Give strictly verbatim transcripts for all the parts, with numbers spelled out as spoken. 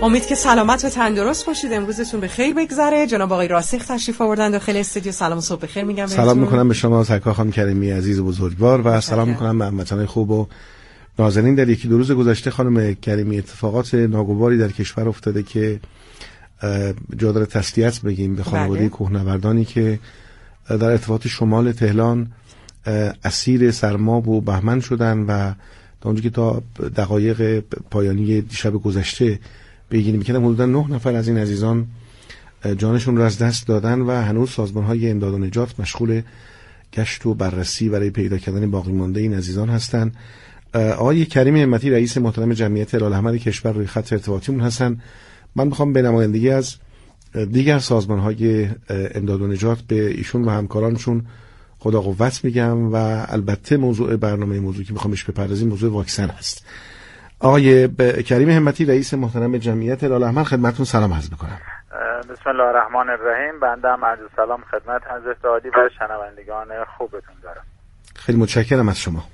امید که سلامت و تندرست باشید. امروزتون به خیر بگذره. جناب آقای راسخ تشریف آوردن داخل استودیو. سلام و صبح بخیر میگم بهتون. سلام میکنم به شما سرکار خانم کریمی عزیز و بزرگوار و سلام میکنم به هموطنان خوب و نازنین. در یکی دو روز گذشته خانم کریمی اتفاقات ناگواری در کشور افتاده که جا داره تسلیت بگیم به خانواده کوهنوردانی که در ارتفاعات شمال تهران اسیر سرما و بهمن شدن و تا اونجا که تا دقایق پایانی دیشب گذشته بگیریم میکنم حدودا نه نفر از این عزیزان جانشون رو از دست دادن و هنوز سازمان‌های امداد و نجات مشغول گشت و بررسی برای پیدا کردن باقی مانده این عزیزان هستند. آقای کریم همتی رئیس محترم جمعیت هلال احمر کشور روی خط ارتباطیمون هستن. من میخوام به نمایندگی از دیگر سازمان‌های امداد و نجات به ایشون و همکارانشون خدا قوت میگم و البته موضوع برنامه موضوعی که میخوام بهش بپردازیم موضوع واکسن هست. آقای کریم همتی رئیس محترم جمعیت هلال احمر خدمتتون سلام عرض میکنم. بسم الله الرحمن الرحیم. بنده هم عرض سلام خدمت حضرت عالی و شنوندگان خوبتون دارم. خیلی متشکرم از شما.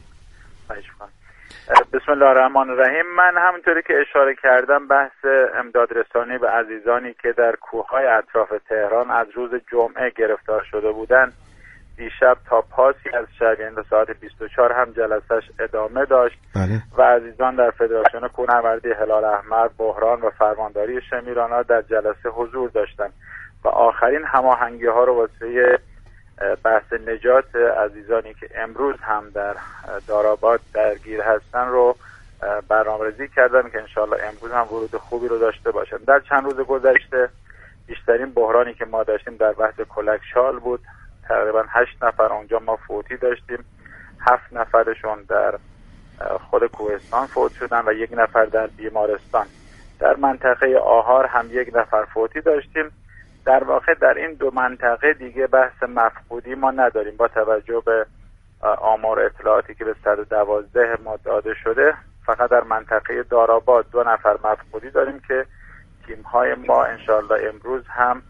بسم الله الرحمن الرحیم. من همونطوری که اشاره کردم بحث امداد رسانی به عزیزانی که در کوههای اطراف تهران از روز جمعه گرفتار شده بودند دیشب تا پاسی از شب یعنی ساعت بیست و چهار هم جلسش ادامه داشت. بله. و عزیزان در فدراسیون کوهنوردی هلال احمر، بحران و فرمانداری شمیران‌ها در جلسه حضور داشتند و آخرین هماهنگی ها رو واسه بحث نجات عزیزانی که امروز هم در داراباد درگیر هستن رو برنامه‌ریزی کردن که انشالله امروز هم ورود خوبی رو داشته باشن. در چند روز گذشته بیشترین بحرانی که ما داشتیم در بحث کلکشال بود. تقریبا هشت نفر اونجا ما فوتی داشتیم، هفت نفرشون در خود کوهستان فوت شدن و یک نفر در بیمارستان. در منطقه آهار هم یک نفر فوتی داشتیم. در واقع در این دو منطقه دیگه بحث مفقودی ما نداریم. با توجه به آمار اطلاعاتی که به صد و دوازده ما داده شده فقط در منطقه داراباد دو نفر مفقودی داریم که تیم‌های ما انشالله امروز هم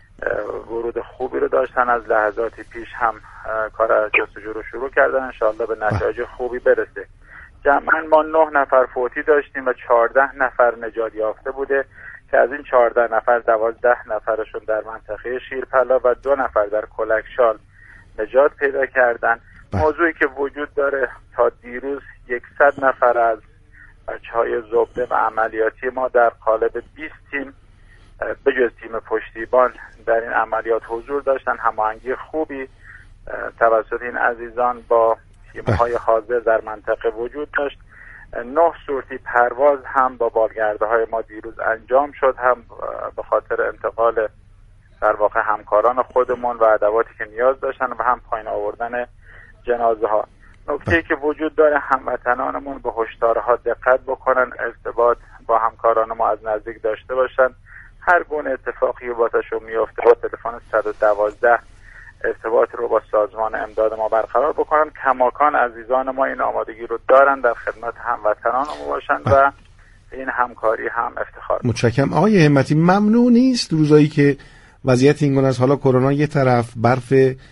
ورود خوبی رو داشتن. از لحظاتی پیش هم کار جستجو رو شروع کردن، انشالله به نتایج خوبی برسه. جمعاً ما نه نفر فوتی داشتیم و چهارده نفر نجات یافته بوده که از این چهارده نفر دوازده نفرشون در منطقه شیرپلا و دو نفر در کلکشال نجات پیدا کردن. موضوعی که وجود داره تا دیروز صد نفر از بچه‌های زبده و عملیاتی ما در قالب بیست تیم به جز تیم پشتیبان در این عملیات حضور داشتن. هماهنگی خوبی توسط این عزیزان با تیم‌های حاضر در منطقه وجود داشت. نه صورتی پرواز هم با بالگرده های ما دیروز انجام شد، هم به خاطر انتقال در واقع همکاران خودمون و ادواتی که نیاز داشتن و هم پایین آوردن جنازه ها. نکته‌ای که وجود داره هموطنانمون به هشدارها دقت بکنن، ارتباط با همکاران ما از نزدیک داشته باشن. هر گونه اتفاقی واسهشون میفته با تلفن صد و دوازده ارتباط رو با سازمان امداد ما برقرار بکنن. کماکان عزیزان ما این آمادگی رو دارن در خدمت هموطنان ما باشن و این همکاری هم افتخار. متشکرم. آقای همتی ممنوع نیست روزایی که وضعیت این گونه است، حالا کرونا یه طرف، برف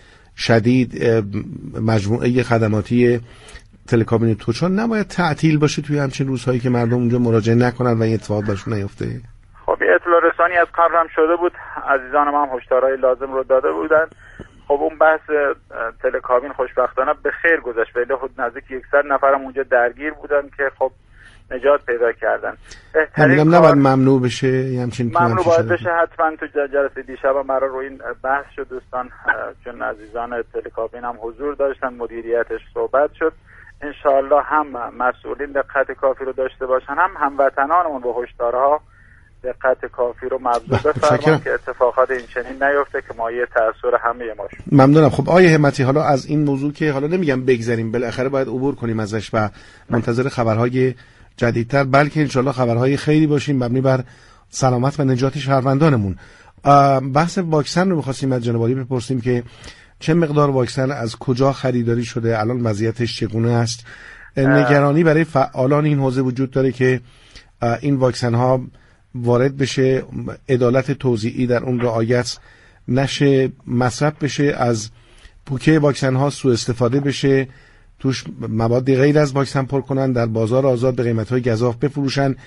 شدید، مجموعه خدماتی تلکابین توچال نباید تعطیل باشه توی همچین روزهایی که مردم اونجا مراجعه نکنن و این اتفاقات برشون نیفته؟ خب اطلاع رسانی از قبل هم شده بود، عزیزان ما هم هشدارهای لازم رو داده بودن. خب اون بحث تلکابین خوشبختانه به خیر گذشت، ولی خود نزدیک صد نفرم اونجا درگیر بودن که خب نجات پیدا کردن. بهترین نباید ممنوع بشه همچین ممنوع باید بشه حتما. تو جلسه دیشب هم برای روی این بحث شد دوستان، چون عزیزان تلکابین هم حضور داشتن، مدیریتش صحبت شد. انشاءالله هم مسئولین دقت کافی رو داشته باشن، هم هموطنانمون به هشدارها دقت کافی رو مبذول بفرمایید که اتفاقات این چنین نیفته که مایه تأثیر همه ما شد. ممنونم. خب آقای همتی حالا از این موضوع که حالا نمیگم بگذریم، بالاخره باید عبور کنیم ازش و منتظر خبرهای جدیدتر، بلکه انشالله خبرهای خیری باشیم مبنی بر سلامت و نجات شهروندانمون. بحث واکسن رو می‌خواستیم از جناب عالی بپرسیم که چه مقدار واکسن از کجا خریداری شده، الان وضعیتش چگونه است؟ نگرانی برای فعالان این حوزه وجود داره که این واکسن ها وارد بشه، عدالت توزیعی در اون رعایت نشه، مصرف بشه، از بوکه واکسن ها سوء استفاده بشه، توش مواد غیر از واکسن پر کنن، در بازار آزاد به قیمت های گزاف بفروشن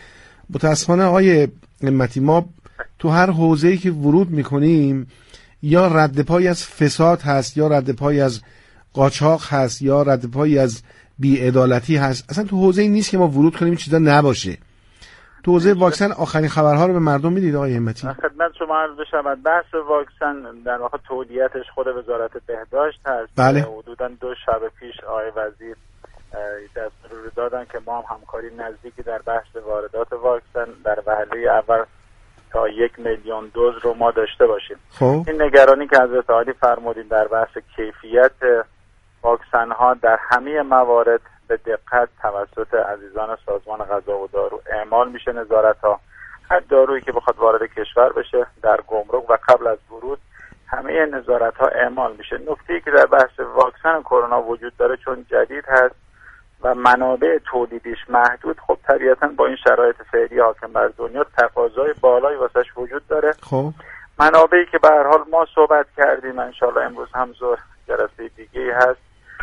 متاسفانه آقای همتی ما تو هر حوزه‌ای که ورود میکنیم یا رد پای از فساد هست، یا رد پای از قاچاق هست، یا رد پای از بی‌عدالتی هست. اصلا تو حوزه‌ای نیست که ما ورود کنیم این چیزا نباشه. تو حوزه واکسن آخرین خبرها رو به مردم میدید آقای همتی؟ خدمت شما عرض بشود بحث واکسن در واقع تولیتش خود وزارت بهداشت هست. بله. حدوداً دو شب پیش آقای وزیر دستور رو دادن که ما هم همکاری نزدیکی در بحث واردات واکسن در وهله اول تا یک میلیون دوز رو ما داشته باشیم. خب این نگرانی که حضرت عالی فرمودین در بحث کیفیت واکسن ها در همه موارد به دقت توسط عزیزان سازمان غذا و دارو اعمال میشه. نظارت ها هر دارویی که بخواد وارد کشور بشه در گمرک و قبل از ورود همه نظارت ها اعمال میشه. نکته‌ای که در بحث واکسن کرونا وجود داره چون جدید هست و منابع تولیدیش محدود، خب طبیعتاً با این شرایط فعلی حاکم بر دنیا تقاضای بالایی واسش وجود داره. خب منابعی که به هر حال ما صحبت کردیم ان شاءالله امروز هم ظهر جلسه دیگه‌ای هست،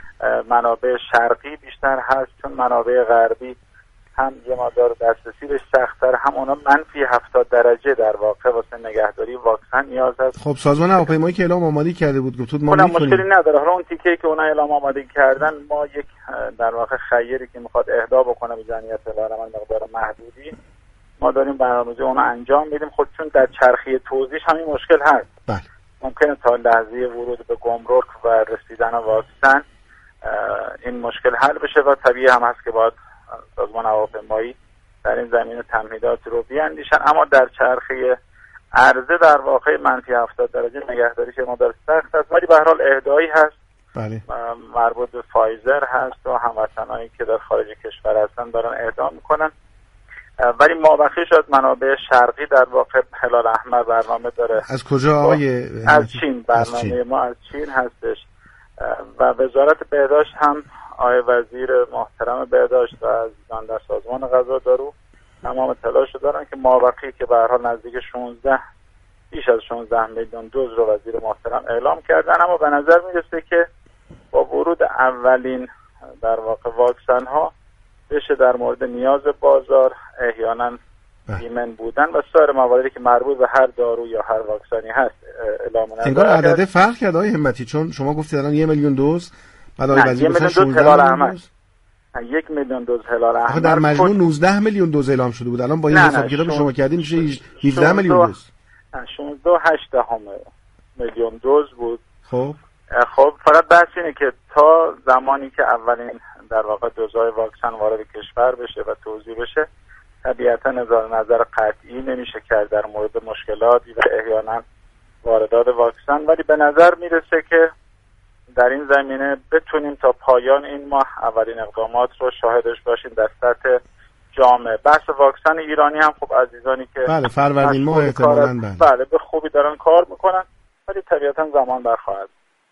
منابع شرقی بیشتر هست چون منابع غربی هم یه مقدار دسترسی بهش سخت‌تر، هم اونا منفی هفتاد درجه در واقع واسه نگهداری واکسن نیاز هست. خب سازمان هواپیمایی که اعلام آمادگی کرده بود گفتود ما می‌کنیم مشکلی نداره. حالا اون تیکه‌ای که اونا اعلام آمادگی کردن ما یک در واقع خیری که میخواد اهدا بکنه به جمعیت العالم مقدار محدودی ما داریم برنامه‌ریزی اون انجام میدیم. خود چون در چرخی توزیع همین مشکل هست. بله. ممکنه تا لحظه ورود به گمرک و رسیدن واکسن این مشکل حل بشه و طبیعی هم هست که باید سازمان هواپیمایی در این زمینه تمهیدات رو بیاندیشن، اما در چرخه عرضه در واقع منفی هفتاد درجه نگهداریش مقدار سخت است، ولی به هر حال اهدایی هست. بله. مربوط به فایزر هست و هموطنانی که در خارج کشور هستن دارن اهدا میکنن. ولی مابقی شد منابع شرقی در واقع هلال احمر برنامه داره. از کجا آقای؟ از چین. برنامه از چین. ما از چین هستش و وزارت بهداشت هم آقای وزیر محترم بهداشت و عزیزان در سازمان غذا دارو تمام تلاش دارن که مابقی که به هر حال نزدیک شانزده بیش از شانزده میلیون دوز رو وزیر محترم اعلام کردن، اما به نظر میرسه که با ورود اولین در واقع واکسن ها بشه در مورد نیاز بازار احیانا ایمن بودن و سایر مواردی که مربوط به هر دارو یا هر واکسنی هست اعلام نظر. انگار عدد فرق کرد آقای همتی، چون شما گفتید الان یک میلیون دوز بعد آقای وزیر گفتن شانزده میلیون دوز. یک میلیون دوز هلال احمر در مجموع نوزده میلیون دوز اعلام شده بود. الان با این حساب کتاب شما کردین میشه هجده میلیون دوز. شانزده و هشت دهم میلیون دوز بود. خب خب فقط بحث اینه که تا زمانی که اولین در واقع دوزهای واکسن وارد کشور بشه و توزیع بشه طبیعتا نظر نظر قطعی نمیشه کرد در مورد مشکلاتی و احیانا واردات واکسن، ولی به نظر میرسه که در این زمینه بتونیم تا پایان این ماه اولین اقدامات رو شاهدش باشیم در سطح جامعه. بحث واکسن ایرانی هم خب عزیزانی که بله فروردین ماه احتمالاً بله. بله به خوبی دارن کار میکنن، ولی طبیعتا زمان برخواهد.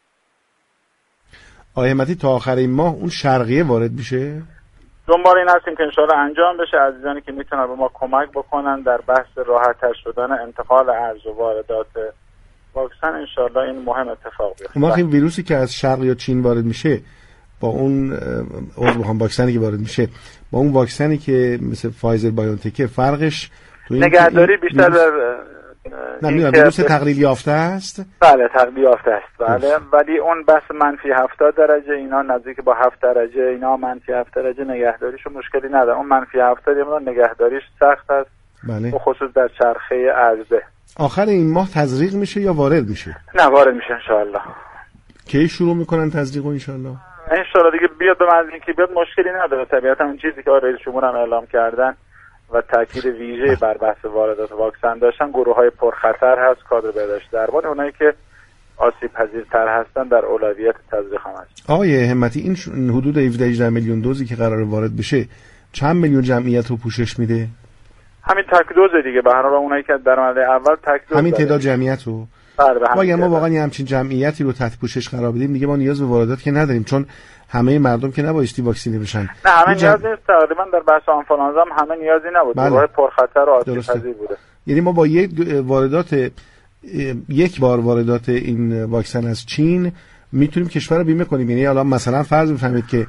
آقای همتی تا آخر این ماه اون شرقیه وارد میشه؟ دنبال این هستیم که انشاءالله انجام بشه. عزیزانی که میتونن به ما کمک بکنن در بحث راحت‌تر شدن انتقال ارز و واردات واکسن انشاءالله این مهم اتفاق بیفته. ما این ویروسی که از شرق یا چین وارد میشه با اون عضو بخوام واکسنی که وارد میشه با اون واکسنی که مثل فایزر بایونتک فرقش تو این نگهداری بیشتر در نه میدونم ویروس تقلیل یافته است. بله تقلیل یافته است بله، ولی اون بحث منفی هفتاد درجه اینا نزدیک با هفت درجه اینا منفی هفت درجه نگهداریشو مشکلی نداره. اون منفی هفتاد اینا نگهداریش سخت است بله. خصوص در چرخه عرضه. آخر این ماه تزریق میشه یا وارد میشه؟ نه وارد میشه انشاءالله. کی شروع میکنن تزریق انشاءالله؟ انشاءالله دیگه بیاد به منزل که بیاد مشکلی نداره. طبیعتا اون چیزی که رئیس جمهور هم اعلام کردن و تاکید ویژه بر بحث واردات واکسن داشتن، گروه‌های پرخطر هست، کادر بهداشت درمان، اونایی که آسیب پذیرتر هستن در اولویت تزریق هم هست. آقای همتی این حدود هفده هجده میلیون دوزی که قراره وارد بشه چند میلیون جمعیت رو پوشش میده؟ همین تک دوز دیگه به هر حال اونایی که در مرحله اول تک دوز همین تعداد جمعیت رو. بله ما اگه ما واقعا یه همچین جمعیتی رو تحت پوشش قرار بدیم دیگه ما نیاز به واردات که نداریم، چون همه مردم که نبایستی واکسینه بشن. نه همه جم... نیاز نیست. تقریبا در بحث آنفولانزا هم همه نیازی نبود. بله. گروه پرخطر و آسیب پذیر بوده. یعنی ما با یک واردات یک بار واردات این واکسن از چین میتونیم کشور رو بیمه کنیم. یعنی الان مثلا فرض بفرمایید که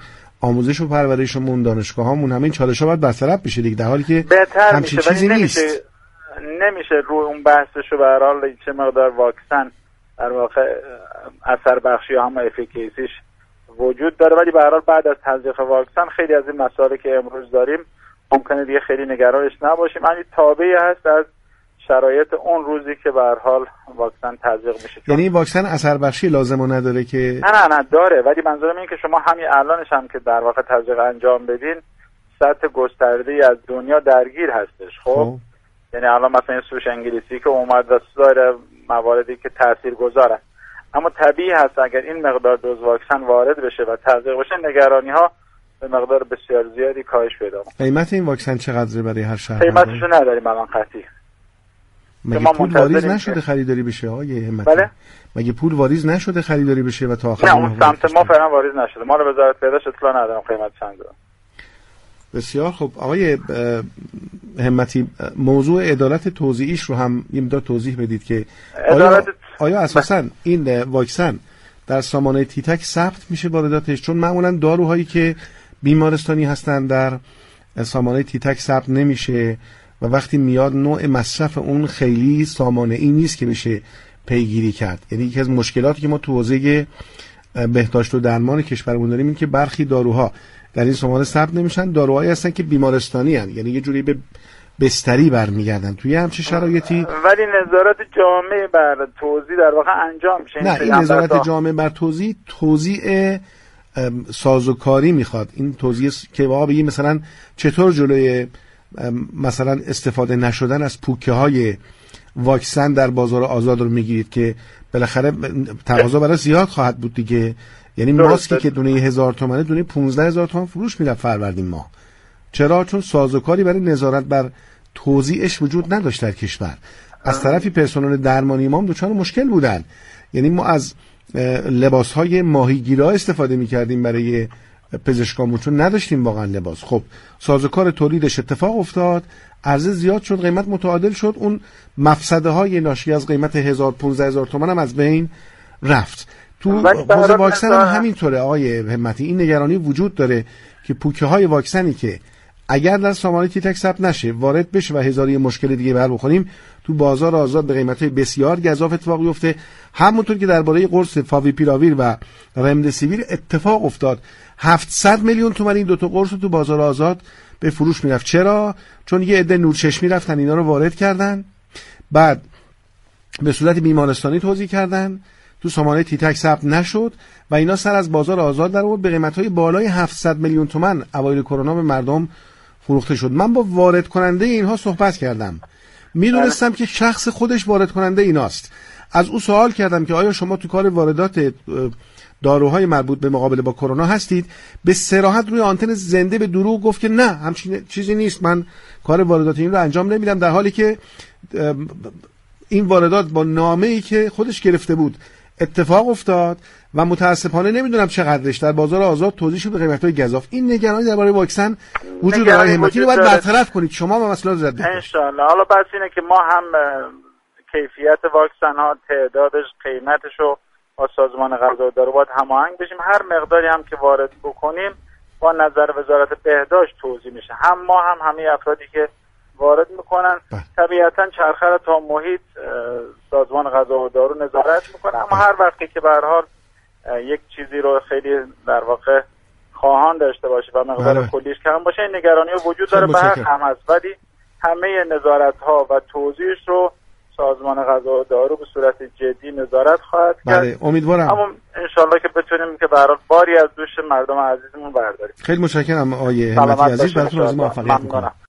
آموزش و پرورشمون، دانشگاهامون، همه این چالش‌ها باید برطرف بشه دیگه، در حالی که بهتر همچین میشه چیزی ولی نیست. نمیشه نمیشه روی اون بحثشو به هر حال چه مقدار واکسن در واقع اثر بخشی یا هم افیکیسیش وجود داره، ولی به هر حال بعد از تزریق واکسن خیلی از این مسائلی که امروز داریم ممکنه دیگه خیلی نگرانش نباشیم، یعنی تابعی هست از شرایط اون روزی که به هر حال واکسن تزریق میشه. یعنی واکسن اثر بخشی لازمو نداره که نه نه نه داره، ولی منظورم اینه که شما همین الانش هم که در واقع تزریق انجام بدین سطح گسترده‌ای از دنیا درگیر هستش. خب, خب. یعنی الان مثلا این سوش انگلیسی که اومد و سایر مواردی که تاثیرگذاره، اما طبیعی هست اگر این مقدار دوز واکسن وارد بشه و تزریق بشه نگرانی ها به مقدار بسیار زیادی کاهش پیدا کنه. قیمت این واکسن چقدره برای هر شهر؟ قیمتشو نداریم الان قطعی. مگه پول واریز نشده خریداری بشه آقای همتی؟ بله؟ مگه پول واریز نشده خریداری بشه و تا آخر؟ نه اون سمت ما فعلا واریز نشده. ما رو وزارت بهداشت اطلاع ندارم قیمت چند داره. بسیار خوب. آقای همتی، موضوع عدالت توزیعیش رو هم یه مقدار توضیح بدید که آیا, آیا اساساً این واکسن در سامانه تیتک ثبت میشه وارداتش؟ چون معمولاً داروهایی که بیمارستانی هستن در سامانه تیتک ثبت نمیشه و وقتی میاد نوع مصرف اون خیلی سامانه ای نیست که بشه پیگیری کرد. یعنی یکی از مشکلاتی که ما تو حوزه بهداشت و درمان کشورمون داریم این که برخی داروها در این سامانه ثبت نمیشن، داروهایی هستن که بیمارستانی هستن، یعنی یه جوری به بستری برمیگردن توی همچین شرایطی. ولی نظارت جامع بر توزیع در واقع انجام میشه. نه این نظارت جامع بر توزیع توزیع سازوکاری میخواد. این توزیع که واقعا بگیم مثلا چطور جلوی مثلا استفاده نشدن از پوکه های واکسن در بازار آزاد رو میگیرید که بالاخره تقاضا برای زیاد خواهد بود دیگه. یعنی ماسکی که دونه هزار تومنه دونه پونزده هزار تومن فروش میرفت فروردین ماه. چرا؟ چون سازوکاری برای نظارت بر توزیعش وجود نداشت در کشور. از طرفی پرسنل درمانی ما هم دچار مشکل بودن. یعنی ما از لباس‌های ماهیگیرا استفاده می‌کردیم برای پزشکامون چون نداشتیم واقعا لباس. خب سازوکار تولیدش اتفاق افتاد، عرضه زیاد شد، قیمت متعادل شد، اون مفسده‌های ناشی از قیمت هزار پانزده هزار تومان هم از بین رفت. تو حوزه واکسن هم همینطوره آقای همتی. این نگرانی وجود داره که پوکه های واکسنی که اگر در سامانه تیتک ثبت نشه وارد بشه و هزاری مشکل دیگه بر بخوریم تو بازار آزاد به قیمت‌های بسیار گزاف اتفاق بیفته. همونطور که درباره قرص فاویپیراویر و رمدسیویر اتفاق افتاد، هفتصد میلیون تومان این دو تا قرص تو بازار آزاد به فروش میرفت. چرا؟ چون یه عده نورچشمی رفتن اینا رو وارد کردن، بعد به صورت بیمارستانی توزیع کردن، تو سامانه تیتک ثبت نشد و اینا سر از بازار آزاد در آورد، به قیمت‌های بالای هفتصد میلیون تومان اوایل کرونا به مردم فروخته شد. من با وارد کننده اینها صحبت کردم، میدونستم که شخص خودش وارد کننده ایناست. از او سوال کردم که آیا شما تو کار واردات داروهای مربوط به مقابله با کرونا هستید؟ به صراحت روی آنتن زنده به دروغ گفت که نه همچین چیزی نیست، من کار واردات این رو انجام نمیدم، در حالی که این واردات با نامه‌ای که خودش گرفته بود اتفاق افتاد و متاسفانه نمیدونم چقدرش در بازار آزاد توزیع شد به قیمت‌های گزاف. این نگرانی درباره واکسن وجود داره. همتی رو باید برطرف کنید. شما با مسئله زد ان شاء الله. حالا بس اینه که ما هم کیفیت واکسن ها، تعدادش، قیمتش رو با سازمان غذا و دارو باید هماهنگ بشیم. هر مقداری هم که وارد بکنیم با نظر وزارت بهداشت توزیع میشه. هم ما هم همه افرادی که وارد میکنن طبیعتا چرخه تا محیط سازمان غذا و دارو نظارت میکنه. اما هر وقتی که به هر حال یک چیزی رو خیلی در واقع خواهان داشته باشه و مقدار کلیش کم باشه این نگرانی وجود داره. به هر هم هست، ولی همه نظارت ها و توزیعش رو سازمان غذا و دارو به صورت جدی نظارت خواهد کرد. بله امیدوارم. اما انشالله که بتونیم که به هر حال باری از دوش مردم عزیزمون برداریم. خیلی متشکرم آقای همتی عزیز، براتون آرزوی موفقیت میکنم.